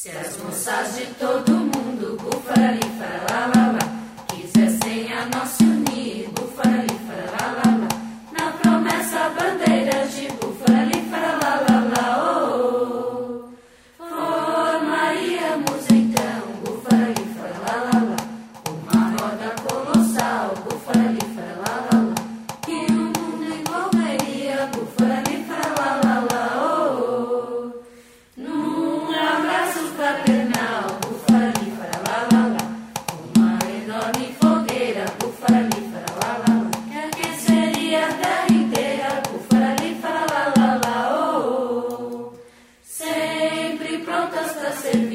Se as moças de todo mundo, bufali, faralala, quisessem a nós se unir, bufali, faralala, na promessa bandeiras de bufali, faralala, oh, formaríamos então, bufali, faralala, uma roda colossal, bufali, faralala, que o mundo envolveria, bufali, faralala, oh, num abraço fraternal, bufali, faralala, uma enorme fogueira, bufali, faralala, que aqueceria a terra inteira, bufali, faralala, oh, sempre prontas para servir.